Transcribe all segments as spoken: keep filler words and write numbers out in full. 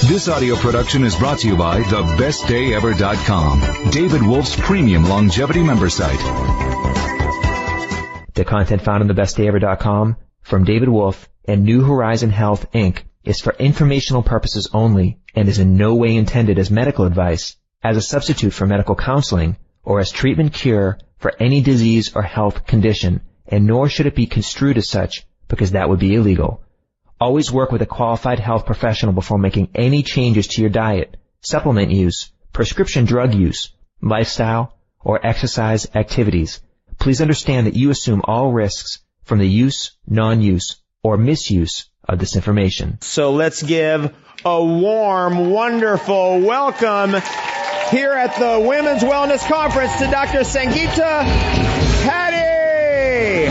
This audio production is brought to you by the best day ever dot com, David Wolf's premium longevity member site. The content found on the best day ever dot com from David Wolf and New Horizon Health, Incorporated is for informational purposes only and is in no way intended as medical advice, as a substitute for medical counseling, or as treatment cure for any disease or health condition, and nor should it be construed as such because that would be illegal. Always work with a qualified health professional before making any changes to your diet, supplement use, prescription drug use, lifestyle, or exercise activities. Please understand that you assume all risks from the use, non-use, or misuse of this information. So let's give a warm, wonderful welcome here at the Women's Wellness Conference to Doctor Sangeeta Paddy.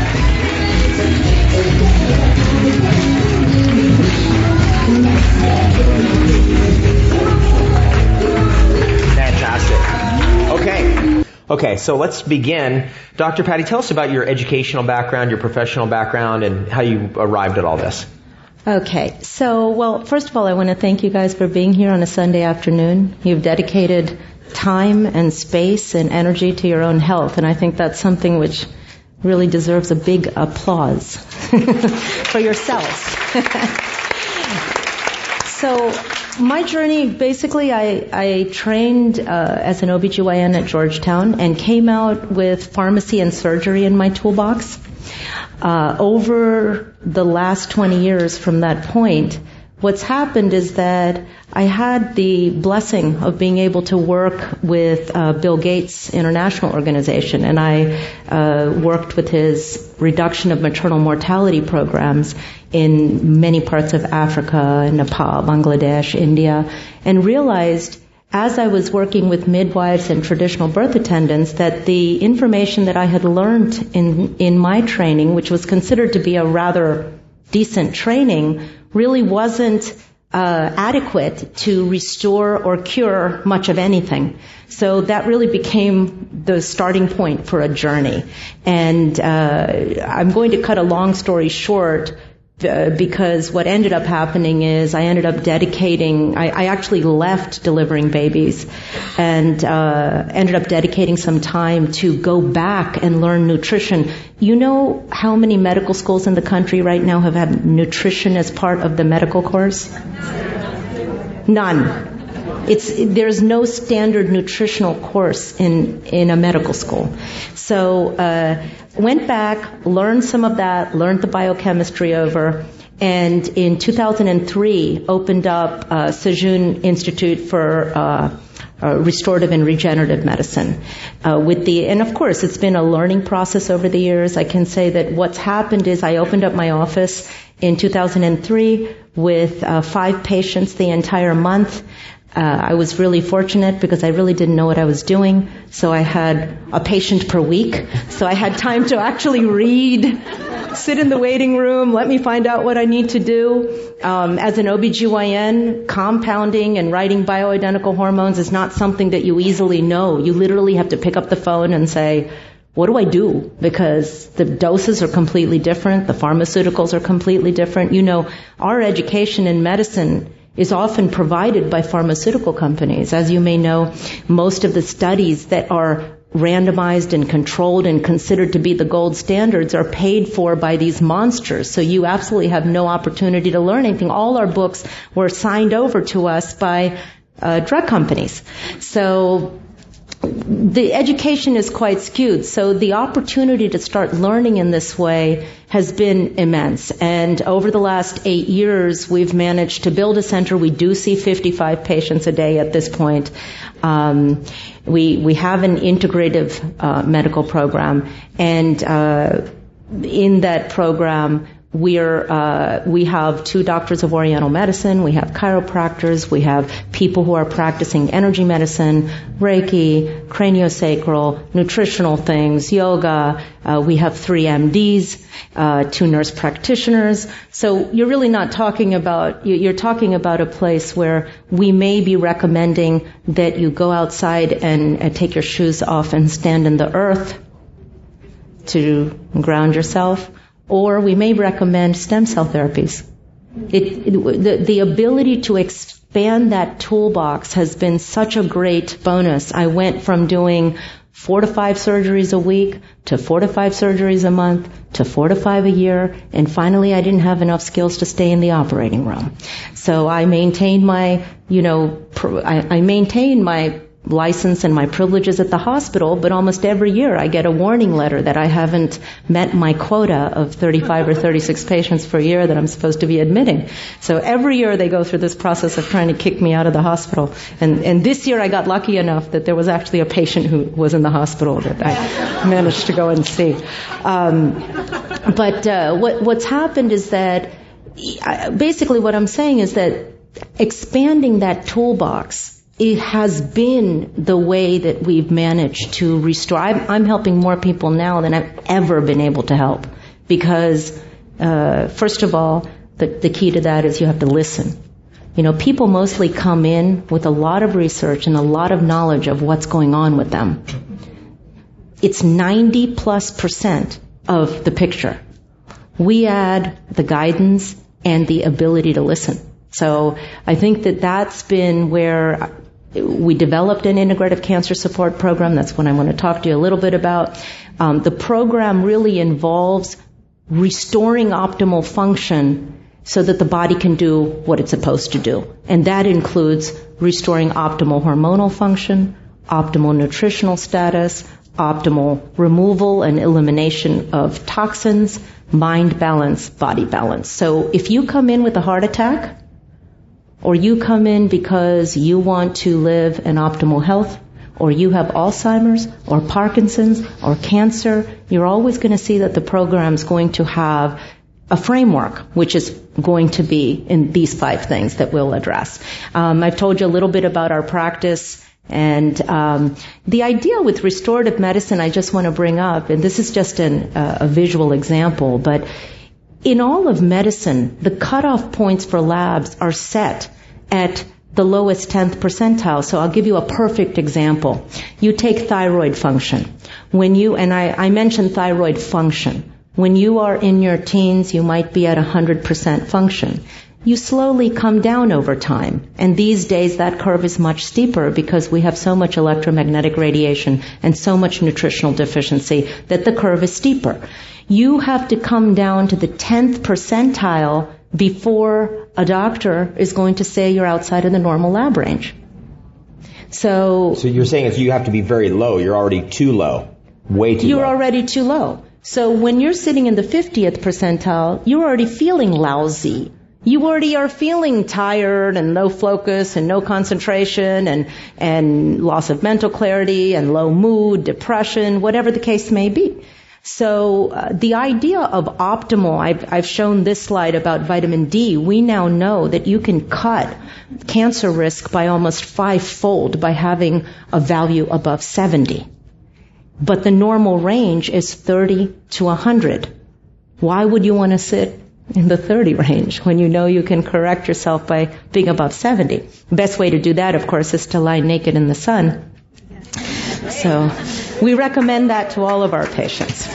Fantastic. Okay. Okay, so let's begin. Doctor Paddy, tell us about your educational background, your professional background, and how you arrived at all this. Okay, so, well, first of all, I want to thank you guys for being here on a Sunday afternoon. You've dedicated time and space and energy to your own health, and I think that's something which really deserves a big applause for yourselves. So, my journey, basically, I, I trained uh, as an O B G Y N at Georgetown and came out with pharmacy and surgery in my toolbox. Uh, over the last twenty years from that point, what's happened is that I had the blessing of being able to work with uh, Bill Gates International Organization, and I uh, worked with his reduction of maternal mortality programs in many parts of Africa, Nepal, Bangladesh, India, and realized as I was working with midwives and traditional birth attendants that the information that I had learned in, in my training, which was considered to be a rather decent training, really wasn't uh, adequate to restore or cure much of anything. So that really became the starting point for a journey. And uh, I'm going to cut a long story short, Uh, because what ended up happening is I ended up dedicating, I, I actually left delivering babies and uh, ended up dedicating some time to go back and learn nutrition. You know how many medical schools in the country right now have had nutrition as part of the medical course? None. It's, there's no standard nutritional course in, in a medical school. So, uh, went back, learned some of that, learned the biochemistry over, and in two thousand three opened up uh, Sejun Institute for uh, uh, Restorative and Regenerative Medicine. Uh, with the, and of course, it's been a learning process over the years. I can say that what's happened is I opened up my office in two thousand three with uh, five patients the entire month. Uh, I was really fortunate because I really didn't know what I was doing, so I had a patient per week. So I had time to actually read, sit in the waiting room, let me find out what I need to do. Um, as an O B G Y N, compounding and writing bioidentical hormones is not something that you easily know. You literally have to pick up the phone and say, what do I do? Because the doses are completely different, the pharmaceuticals are completely different. You know, our education in medicine is often provided by pharmaceutical companies. As you may know, most of the studies that are randomized and controlled and considered to be the gold standards are paid for by these monsters. So you absolutely have no opportunity to learn anything. All our books were signed over to us by uh, drug companies. So the education is quite skewed. So the opportunity to start learning in this way has been immense. And over the last eight years, we've managed to build a center. We do see fifty-five patients a day at this point. Um, we we have an integrative uh, medical program, and uh, in that program, We're, uh, we have two doctors of Oriental medicine, we have chiropractors, we have people who are practicing energy medicine, Reiki, craniosacral, nutritional things, yoga, uh, we have three M Ds, uh, two nurse practitioners. So you're really not talking about, you're talking about a place where we may be recommending that you go outside and, and take your shoes off and stand in the earth to ground yourself. Or we may recommend stem cell therapies. It, it the, the ability to expand that toolbox has been such a great bonus. I went from doing four to five surgeries a week to four to five surgeries a month to four to five a year, and finally I didn't have enough skills to stay in the operating room. So I maintained my, you know, pr- I, I maintained my license and my privileges at the hospital, but almost every year I get a warning letter that I haven't met my quota of thirty-five or thirty-six patients per year that I'm supposed to be admitting. So every year they go through this process of trying to kick me out of the hospital. And, and this year I got lucky enough that there was actually a patient who was in the hospital that I managed to go and see. Um, but uh, what, what's happened is that, basically what I'm saying is that expanding that toolbox, it has been the way that we've managed to restore. I'm, I'm helping more people now than I've ever been able to help because, uh, first of all, the, the key to that is you have to listen. You know, people mostly come in with a lot of research and a lot of knowledge of what's going on with them. It's ninety plus percent of the picture. We add the guidance and the ability to listen. So I think that that's been where we developed an integrative cancer support program. That's what I want to talk to you a little bit about. Um, the program really involves restoring optimal function so that the body can do what it's supposed to do. And that includes restoring optimal hormonal function, optimal nutritional status, optimal removal and elimination of toxins, mind balance, body balance. So if you come in with a heart attack, or you come in because you want to live in optimal health, or you have Alzheimer's, or Parkinson's, or cancer, you're always going to see that the program's going to have a framework, which is going to be in these five things that we'll address. Um, I've told you a little bit about our practice, and um, the idea with restorative medicine I just want to bring up, and this is just an, uh, a visual example, but in all of medicine, the cutoff points for labs are set at the lowest tenth percentile. So I'll give you a perfect example. You take thyroid function. When you, and I, I mentioned thyroid function. When you are in your teens, you might be at one hundred percent function. You slowly come down over time. And these days, that curve is much steeper because we have so much electromagnetic radiation and so much nutritional deficiency that the curve is steeper. You have to come down to the tenth percentile before a doctor is going to say you're outside of the normal lab range. So, so you're saying if you have to be very low, you're already too low, way too you're low. You're already too low. So when you're sitting in the fiftieth percentile, you're already feeling lousy. You already are feeling tired and low focus and no concentration and, and loss of mental clarity and low mood, depression, whatever the case may be. So uh, the idea of optimal, I've, I've shown this slide about vitamin D. We now know that you can cut cancer risk by almost five-fold by having a value above seventy. But the normal range is thirty to one hundred. Why would you want to sit in the thirty range when you know you can correct yourself by being above seventy? The best way to do that, of course, is to lie naked in the sun. So we recommend that to all of our patients.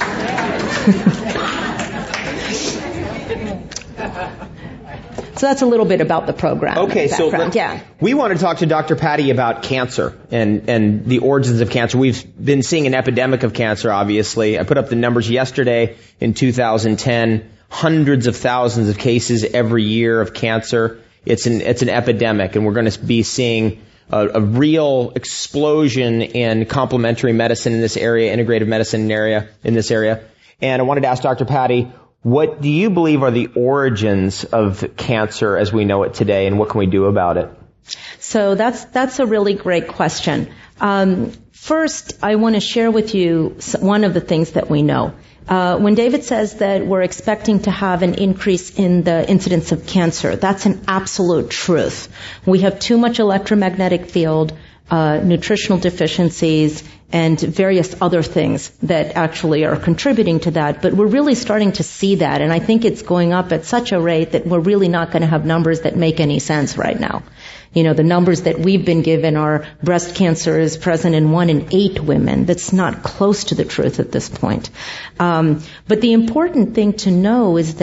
So that's a little bit about the program. Okay, so let, yeah. we want to talk to Doctor Patty about cancer and, and the origins of cancer. We've been seeing an epidemic of cancer, obviously. I put up the numbers yesterday in two thousand ten. Hundreds of thousands of cases every year of cancer. It's an, it's an epidemic, and we're going to be seeing a, a real explosion in complementary medicine in this area, integrative medicine area, in this area. And I wanted to ask Doctor Patty, what do you believe are the origins of cancer as we know it today, and what can we do about it? So that's that's a really great question. Um, first, I want to share with you one of the things that we know. Uh, when David says that we're expecting to have an increase in the incidence of cancer, that's an absolute truth. We have too much electromagnetic field, uh, nutritional deficiencies, and various other things that actually are contributing to that. But we're really starting to see that, and I think it's going up at such a rate that we're really not going to have numbers that make any sense right now. You know, the numbers that we've been given are breast cancer is present in one in eight women. That's not close to the truth at this point. Um, but the important thing to know is that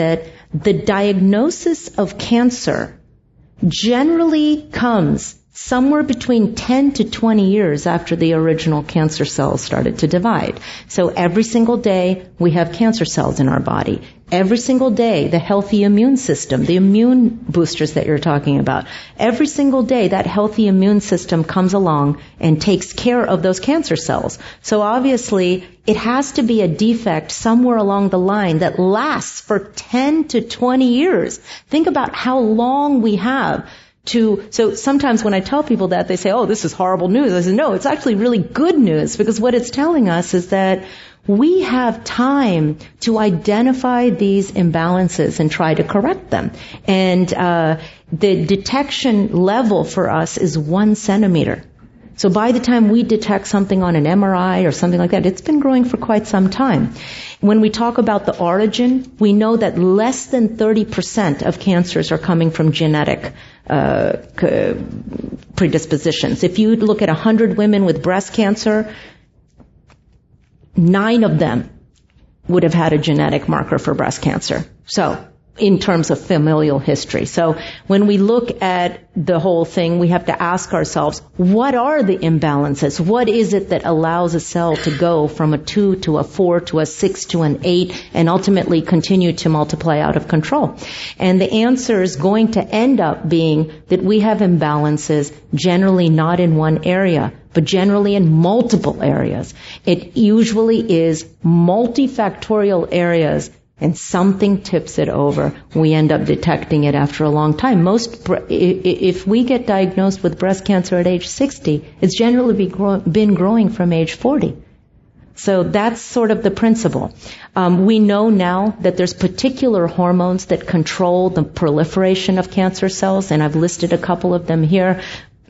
the diagnosis of cancer generally comes somewhere between ten to twenty years after the original cancer cells started to divide. So every single day we have cancer cells in our body. Every single day, the healthy immune system, the immune boosters that you're talking about, every single day that healthy immune system comes along and takes care of those cancer cells. So obviously, it has to be a defect somewhere along the line that lasts for ten to twenty years. Think about how long we have to, so sometimes when I tell people that, they say, oh, this is horrible news. I say, no, it's actually really good news, because what it's telling us is that we have time to identify these imbalances and try to correct them. And uh, the detection level for us is one centimeter. So by the time we detect something on an M R I or something like that, it's been growing for quite some time. When we talk about the origin, we know that less than thirty percent of cancers are coming from genetic uh, predispositions. If you look at one hundred women with breast cancer, nine of them would have had a genetic marker for breast cancer. So, in terms of familial history. So, when we look at the whole thing, we have to ask ourselves, what are the imbalances? What is it that allows a cell to go from a two to a four to a six to an eight and ultimately continue to multiply out of control? And the answer is going to end up being that we have imbalances generally not in one area, but generally in multiple areas. It usually is multifactorial areas, and something tips it over. We end up detecting it after a long time. Most, if we get diagnosed with breast cancer at age sixty, it's generally been growing from age forty. So that's sort of the principle. Um, we know now that there's particular hormones that control the proliferation of cancer cells, and I've listed a couple of them here.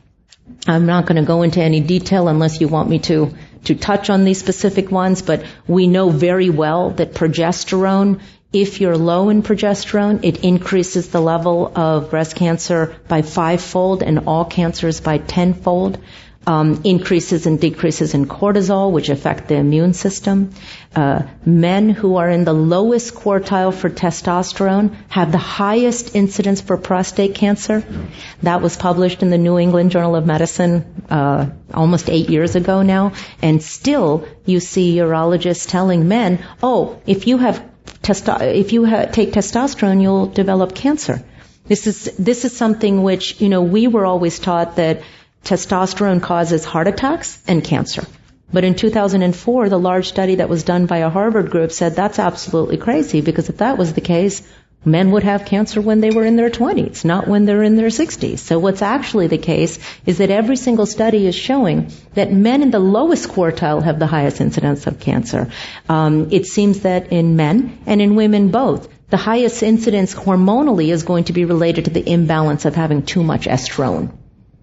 I'm not going to go into any detail unless you want me to to touch on these specific ones, but we know very well that progesterone, if you're low in progesterone, it increases the level of breast cancer by fivefold and all cancers by tenfold. Um, increases and decreases in cortisol, which affect the immune system. Uh, men who are in the lowest quartile for testosterone have the highest incidence for prostate cancer. That was published in the New England Journal of Medicine uh, almost eight years ago now. And still, you see urologists telling men, "Oh, if you have testo- if you ha- take testosterone, you'll develop cancer." This is this is something which, you know, we were always taught that testosterone causes heart attacks and cancer. But in two thousand four, the large study that was done by a Harvard group said that's absolutely crazy, because if that was the case, men would have cancer when they were in their twenties, not when they're in their sixties. So what's actually the case is that every single study is showing that men in the lowest quartile have the highest incidence of cancer. Um, it seems that in men and in women both, the highest incidence hormonally is going to be related to the imbalance of having too much estrone.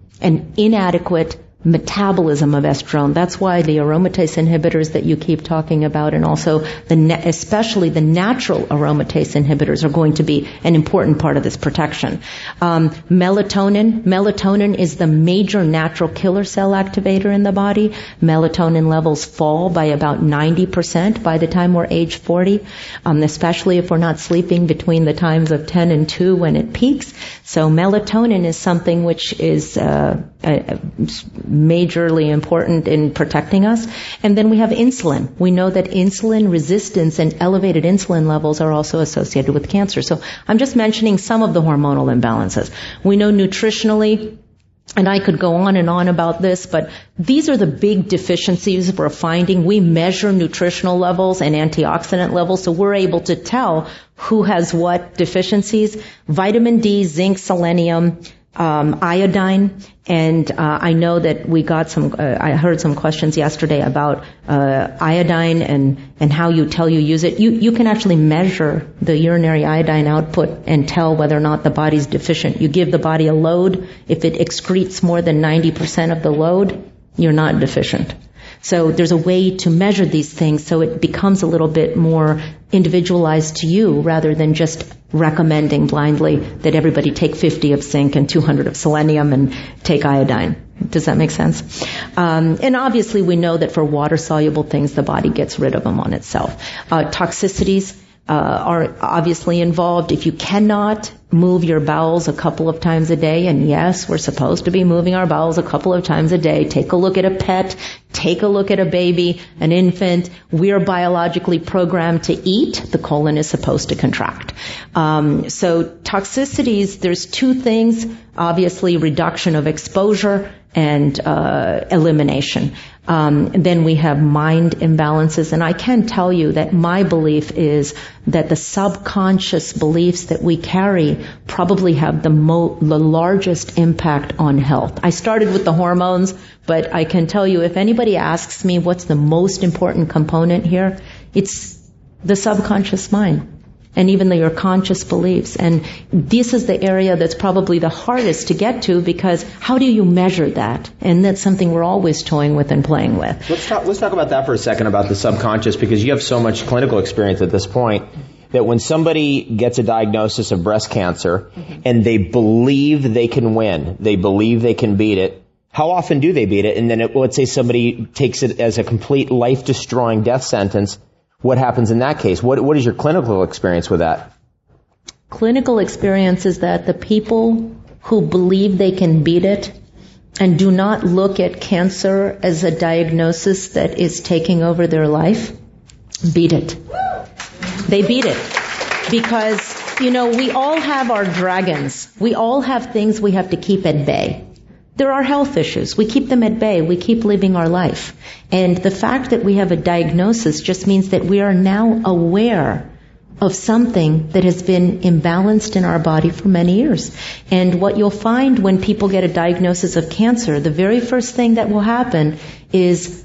An inadequate metabolism of estrone. That's why the aromatase inhibitors that you keep talking about, and also the na- especially the natural aromatase inhibitors, are going to be an important part of this protection. Um, melatonin. Melatonin is the major natural killer cell activator in the body. Melatonin levels fall by about ninety percent by the time we're age forty, um, especially if we're not sleeping between the times of ten and two when it peaks. So melatonin is something which is uh, a, majorly important in protecting us. And then we have insulin. We know that insulin resistance and elevated insulin levels are also associated with cancer. So I'm just mentioning some of the hormonal imbalances. We know nutritionally, and I could go on and on about this, but these are the big deficiencies we're finding. We measure nutritional levels and antioxidant levels, so we're able to tell who has what deficiencies. Vitamin D, zinc, selenium, um, iodine, and uh, I know that we got some, uh, I heard some questions yesterday about uh, iodine and, and how you tell you use it. You, you can actually measure the urinary iodine output and tell whether or not the body's deficient. You give the body a load. If it excretes more than ninety percent of the load, you're not deficient. So there's a way to measure these things so it becomes a little bit more individualized to you, rather than just recommending blindly that everybody take fifty of zinc and two hundred of selenium and take iodine. Does that make sense? Um, and obviously we know that for water-soluble things, the body gets rid of them on itself. Uh, toxicities. uh, are obviously involved. If you cannot move your bowels a couple of times a day, and yes, we're supposed to be moving our bowels a couple of times a day. Take a look at a pet. Take a look at a baby, an infant. We are biologically programmed to eat. The colon is supposed to contract. Um, so toxicities, there's two things. Obviously, reduction of exposure and uh, elimination. Um, then we have mind imbalances, and I can tell you that my belief is that the subconscious beliefs that we carry probably have the, mo- the largest impact on health. I started with the hormones, but I can tell you if anybody asks me what's the most important component here, it's the subconscious mind. And even your conscious beliefs. And this is the area that's probably the hardest to get to, because how do you measure that? And that's something we're always toying with and playing with. Let's talk, let's talk about that for a second, about the subconscious, because you have so much clinical experience at this point that when somebody gets a diagnosis of breast cancer mm-hmm. and they believe they can win, they believe they can beat it, how often do they beat it? And then it, let's say somebody takes it as a complete life-destroying death sentence. What happens in that case? What What is your clinical experience with that? Clinical experience is that the people who believe they can beat it and do not look at cancer as a diagnosis that is taking over their life, beat it. They beat it. Because, you know, we all have our dragons. We all have things we have to keep at bay. There are health issues. We keep them at bay. We keep living our life. And the fact that we have a diagnosis just means that we are now aware of something that has been imbalanced in our body for many years. And what you'll find when people get a diagnosis of cancer, the very first thing that will happen is,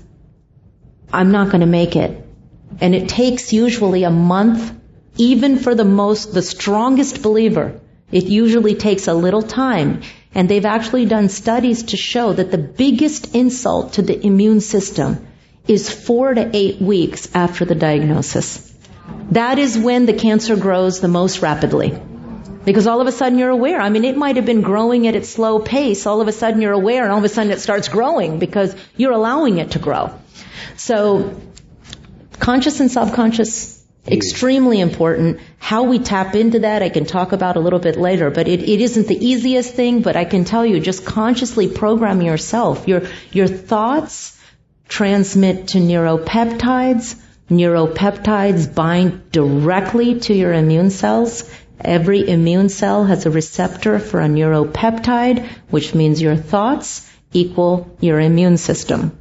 I'm not going to make it. And it takes usually a month, even for the most, the strongest believer. It usually takes a little time. And they've actually done studies to show that the biggest insult to the immune system is four to eight weeks after the diagnosis. That is when the cancer grows the most rapidly. Because all of a sudden you're aware. I mean, it might have been growing at its slow pace. All of a sudden you're aware, and all of a sudden it starts growing because you're allowing it to grow. So, conscious and subconscious, extremely important. How we tap into that, I can talk about a little bit later, but it, it isn't the easiest thing, but I can tell you, just consciously program yourself. Your, your thoughts transmit to neuropeptides. Neuropeptides bind directly to your immune cells. Every immune cell has a receptor for a neuropeptide, which means your thoughts equal your immune system.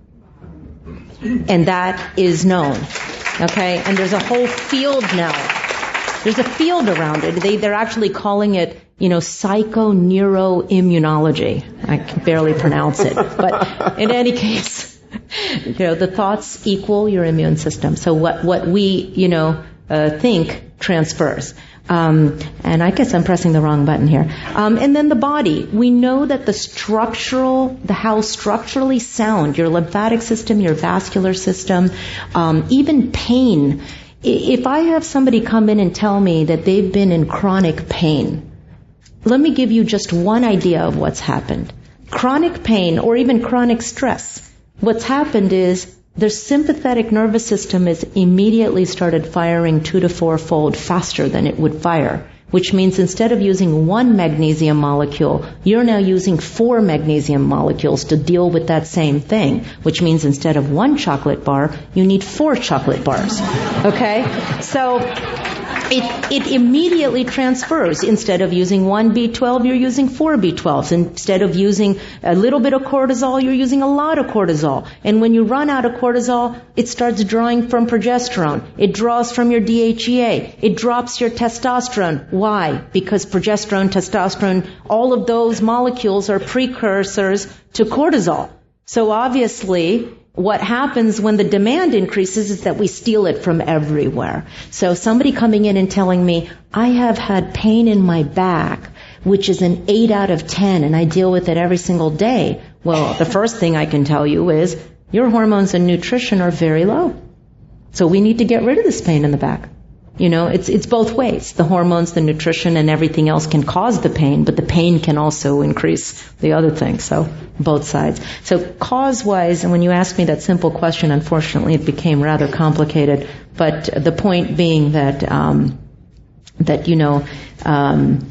And that is known. Okay, and there's a whole field now. There's a field around it. They, they're actually calling it, you know, psychoneuroimmunology. I can barely pronounce it. But in any case, you know, the thoughts equal your immune system. So what, what we, you know, uh, think transfers. Um, and I guess I'm pressing the wrong button here. Um, and then the body. We know that the structural, the how structurally sound, your lymphatic system, your vascular system, um, even pain. If I have somebody come in and tell me that they've been in chronic pain, let me give you just one idea of what's happened. Chronic pain or even chronic stress. What's happened is their sympathetic nervous system has immediately started firing two to four fold faster than it would fire, which means instead of using one magnesium molecule, you're now using four magnesium molecules to deal with that same thing, which means instead of one chocolate bar, you need four chocolate bars. Okay? So it, it immediately transfers. Instead of using one B twelve, you're using four B twelves. Instead of using a little bit of cortisol, you're using a lot of cortisol. And when you run out of cortisol, it starts drawing from progesterone. It draws from your D H E A. It drops your testosterone. Why? Because progesterone, testosterone, all of those molecules are precursors to cortisol. So obviously, what happens when the demand increases is that we steal it from everywhere. So somebody coming in and telling me, I have had pain in my back, which is an eight out of ten, and I deal with it every single day. Well, the first thing I can tell you is your hormones and nutrition are very low. So we need to get rid of this pain in the back. You know, it's it's both ways. The hormones, the nutrition, and everything else can cause the pain, but the pain can also increase the other things. So both sides. So cause-wise, and when you asked me that simple question, unfortunately, it became rather complicated. But the point being that um, that you know, um,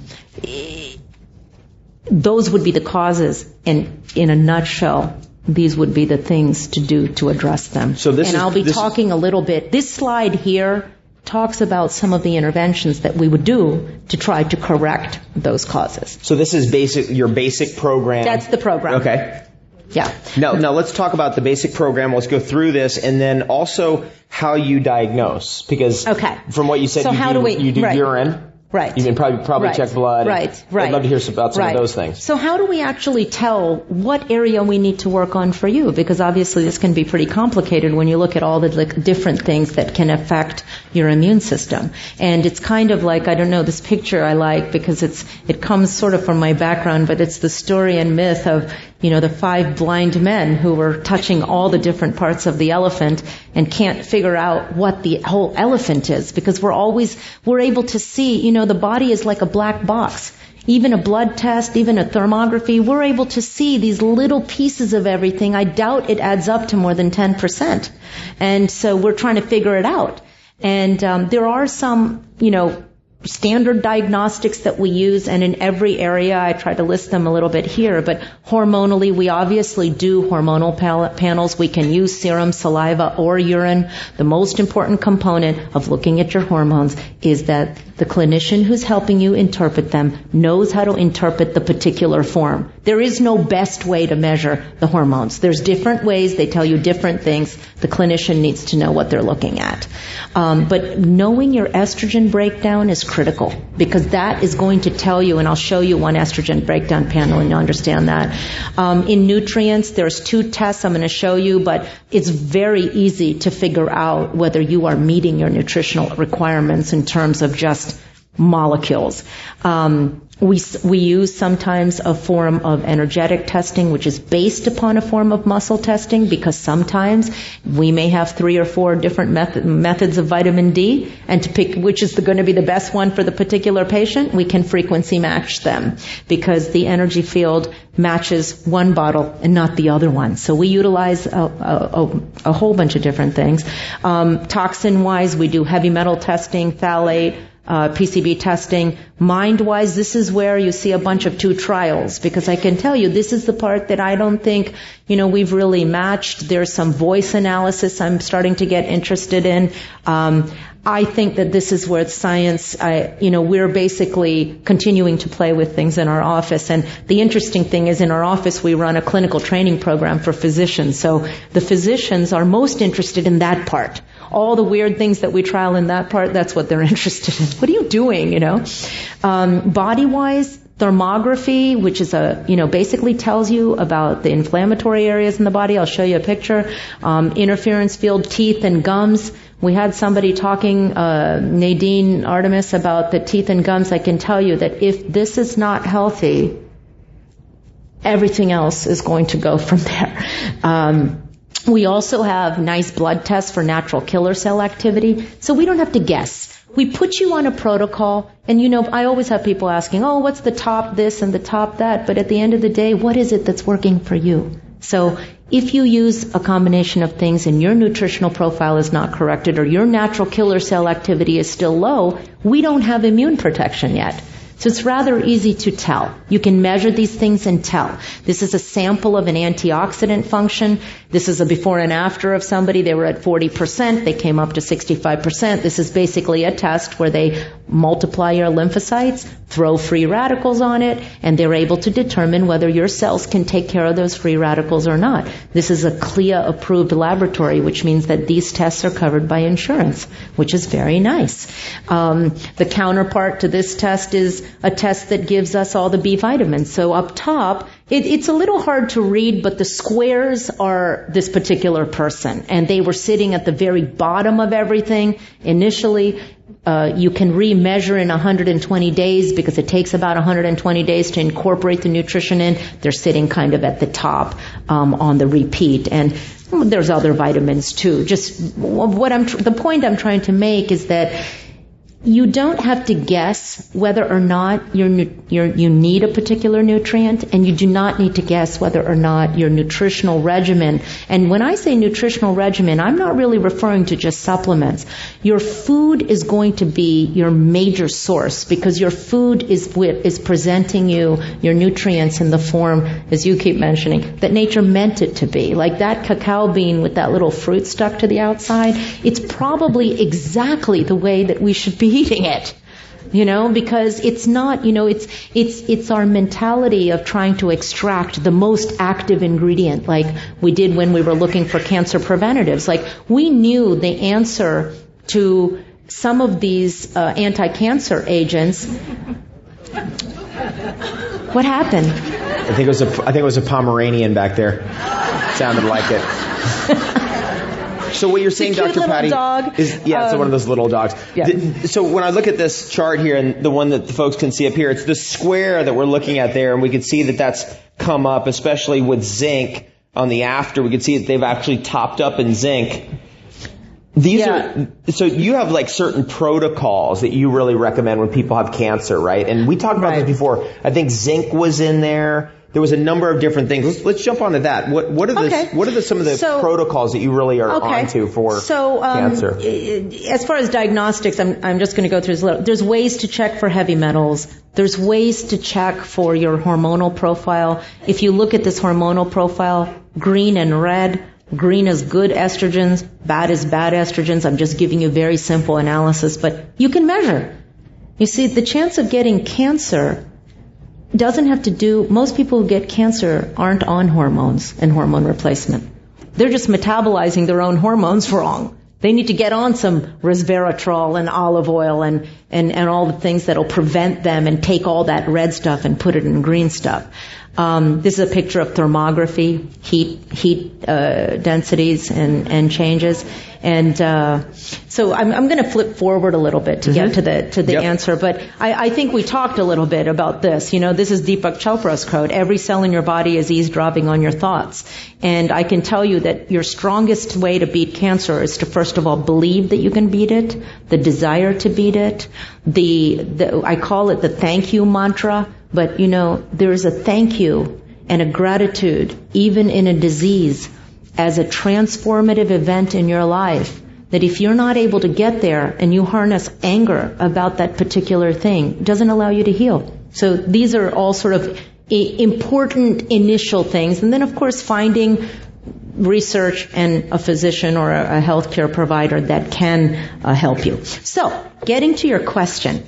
those would be the causes, and in a nutshell, these would be the things to do to address them. So this and is, I'll be this talking a little bit. This slide here talks about some of the interventions that we would do to try to correct those causes. So this is basic, your basic program. That's the program. Okay. Yeah. Now, now let's talk about the basic program. Let's go through this, and then also how you diagnose. Because okay. from what you said, so you, how do, do we, you do right. urine. Right. You can probably probably right. check blood. Right. Right. I'd love to hear about some right. of those things. So how do we actually tell what area we need to work on for you? Because obviously this can be pretty complicated when you look at all the like, different things that can affect your immune system. And it's kind of like, I don't know, this picture I like because it's it comes sort of from my background, but it's the story and myth of, you know, the five blind men who were touching all the different parts of the elephant and can't figure out what the whole elephant is, because we're always, we're able to see, you know, the body is like a black box. Even a blood test, even a thermography, we're able to see these little pieces of everything. I doubt it adds up to more than ten percent. And so we're trying to figure it out. And um, there are some, you know, standard diagnostics that we use, and in every area, I try to list them a little bit here, but hormonally, we obviously do hormonal pal- panels. We can use serum, saliva, or urine. The most important component of looking at your hormones is that the clinician who's helping you interpret them knows how to interpret the particular form. There is no best way to measure the hormones. There's different ways. They tell you different things. The clinician needs to know what they're looking at. Um, but knowing your estrogen breakdown is critical, because that is going to tell you, and I'll show you one estrogen breakdown panel and you'll understand that. Um, in nutrients, there's two tests I'm going to show you, but it's very easy to figure out whether you are meeting your nutritional requirements in terms of just molecules. Um, we we use sometimes a form of energetic testing, which is based upon a form of muscle testing, because sometimes we may have three or four different method, methods of vitamin D, and to pick which is going to be the best one for the particular patient, we can frequency match them, because the energy field matches one bottle and not the other one. So we utilize a, a, a, a whole bunch of different things. Um, toxin-wise, we do heavy metal testing, phthalate, Uh, P C B testing. Mind-wise, this is where you see a bunch of two trials, because I can tell you this is the part that I don't think, you know, we've really matched. There's some voice analysis I'm starting to get interested in. Um, I think that this is where science, I, you know, we're basically continuing to play with things in our office. And the interesting thing is, in our office, we run a clinical training program for physicians. So the physicians are most interested in that part. All the weird things that we trial in that part, that's what they're interested in. What are you doing, you know? Um, body-wise, thermography, which is a, you know, basically tells you about the inflammatory areas in the body. I'll show you a picture. Um, interference field, teeth and gums. We had somebody talking, uh, Nadine Artemis, about the teeth and gums. I can tell you that if this is not healthy, everything else is going to go from there. Um, we also have nice blood tests for natural killer cell activity, so we don't have to guess. We put you on a protocol, and you know, I always have people asking, oh, what's the top this and the top that? But at the end of the day, what is it that's working for you? So if you use a combination of things and your nutritional profile is not corrected, or your natural killer cell activity is still low, we don't have immune protection yet. So it's rather easy to tell. You can measure these things and tell. This is a sample of an antioxidant function. This is a before and after of somebody. They were at forty percent. They came up to sixty-five percent. This is basically a test where they multiply your lymphocytes, throw free radicals on it, and they're able to determine whether your cells can take care of those free radicals or not. This is a C L I A-approved laboratory, which means that these tests are covered by insurance, which is very nice. Um, the counterpart to this test is a test that gives us all the B vitamins. So up top, it, it's a little hard to read, but the squares are this particular person, and they were sitting at the very bottom of everything initially. Uh, you can remeasure in one hundred twenty days, because it takes about one hundred twenty days to incorporate the nutrition in. They're sitting kind of at the top um, on the repeat, and there's other vitamins too. Just what I'm, tr- the point I'm trying to make is that you don't have to guess whether or not you're, you're, you need a particular nutrient, and you do not need to guess whether or not your nutritional regimen, and when I say nutritional regimen, I'm not really referring to just supplements. Your food is going to be your major source, because your food is is presenting you your nutrients in the form, as you keep mentioning, that nature meant it to be. Like that cacao bean with that little fruit stuck to the outside, it's probably exactly the way that we should be eating it, you know, because it's not, you know, it's it's it's our mentality of trying to extract the most active ingredient, like we did when we were looking for cancer preventatives. Like we knew the answer to some of these uh, anti-cancer agents. What happened? I think it was a I think it was a Pomeranian back there. Sounded like it. So what you're saying, Doctor Patty, dog. is yeah, um, it's one of those little dogs. Yeah. The, so when I look at this chart here, and the one that the folks can see up here, it's the square that we're looking at there, and we can see that that's come up, especially with zinc on the after. We can see that they've actually topped up in zinc. These yeah. are so you have like certain protocols that you really recommend when people have cancer, right? And we talked about right. this before. I think zinc was in there. There was a number of different things. Let's, let's jump onto that. What, what are the okay. what are the, some of the so, protocols that you really are okay. onto for so, um, cancer? As far as diagnostics, I'm, I'm just going to go through this a little. There's ways to check for heavy metals. There's ways to check for your hormonal profile. If you look at this hormonal profile, green and red, green is good estrogens, bad is bad estrogens. I'm just giving you very simple analysis, but you can measure. You see, the chance of getting cancer doesn't have to do, most people who get cancer aren't on hormones and hormone replacement. They're just metabolizing their own hormones wrong. They need to get on some resveratrol and olive oil and, and, and all the things that'll prevent them and take all that red stuff and put it in green stuff. Um, this is a picture of thermography, heat heat uh, densities and, and changes. And uh, so I'm, I'm going to flip forward a little bit to mm-hmm. get to the to the yep. answer. But I, I think we talked a little bit about this. You know, this is Deepak Chopra's quote: "Every cell in your body is eavesdropping on your thoughts." And I can tell you that your strongest way to beat cancer is to first of all believe that you can beat it, the desire to beat it, the, the I call it the thank you mantra. But, you know, there is a thank you and a gratitude, even in a disease, as a transformative event in your life, that if you're not able to get there and you harness anger about that particular thing, it doesn't allow you to heal. So these are all sort of important initial things. And then, of course, finding research and a physician or a healthcare provider that can uh, help you. So, getting to your question.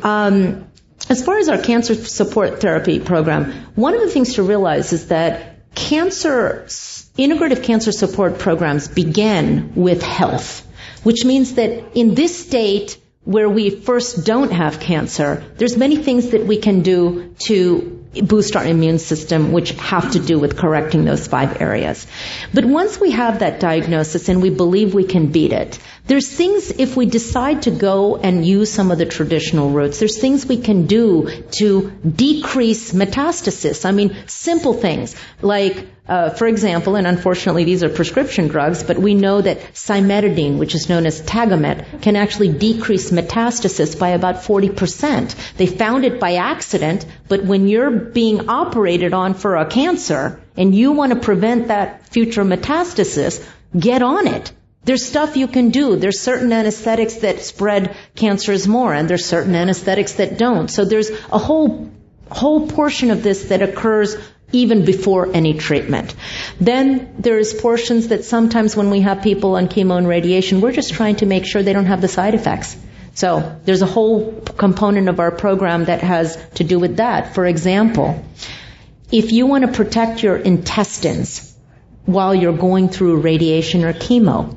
Um, As far as our cancer support therapy program, one of the things to realize is that cancer, integrative cancer support programs begin with health, which means that in this state where we first don't have cancer, there's many things that we can do to boost our immune system, which have to do with correcting those five areas. But once we have that diagnosis and we believe we can beat it, there's things, if we decide to go and use some of the traditional routes, there's things we can do to decrease metastasis. I mean, simple things like, uh, for example, and unfortunately these are prescription drugs, but we know that cimetidine, which is known as Tagamet, can actually decrease metastasis by about forty percent. They found it by accident, but when you're being operated on for a cancer and you want to prevent that future metastasis, get on it. There's stuff you can do. There's certain anesthetics that spread cancers more, and there's certain anesthetics that don't. So there's a whole whole portion of this that occurs even before any treatment. Then there's portions that sometimes when we have people on chemo and radiation, we're just trying to make sure they don't have the side effects. So there's a whole component of our program that has to do with that. For example, if you want to protect your intestines while you're going through radiation or chemo,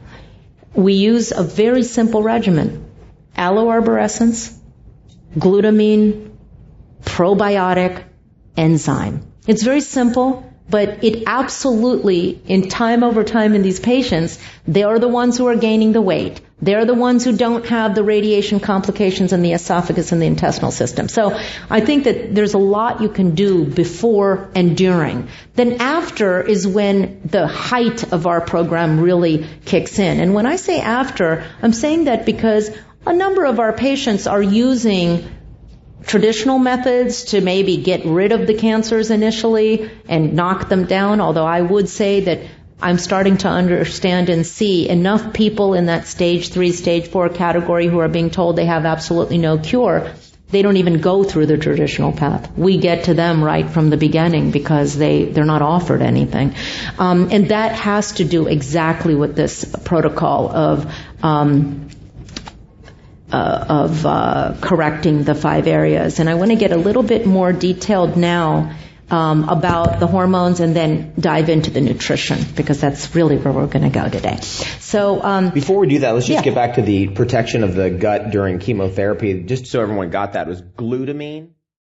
we use a very simple regimen: alloarborescence, glutamine, probiotic, enzyme. It's very simple, but it absolutely, in time over time in these patients, they are the ones who are gaining the weight. They're the ones who don't have the radiation complications in the esophagus and the intestinal system. So I think that there's a lot you can do before and during. Then after is when the height of our program really kicks in. And when I say after, I'm saying that because a number of our patients are using traditional methods to maybe get rid of the cancers initially and knock them down, although I would say that I'm starting to understand and see enough people in that stage three, stage four category who are being told they have absolutely no cure. They don't even go through the traditional path. We get to them right from the beginning because they, they're not offered anything. Um, and that has to do exactly with this protocol of um, uh, of uh, correcting the five areas. And I want to get a little bit more detailed now Um, about the hormones and then dive into the nutrition, because that's really where we're going to go today. So um, before we do that, let's just yeah. get back to the protection of the gut during chemotherapy. Just so everyone got that, it was glutamine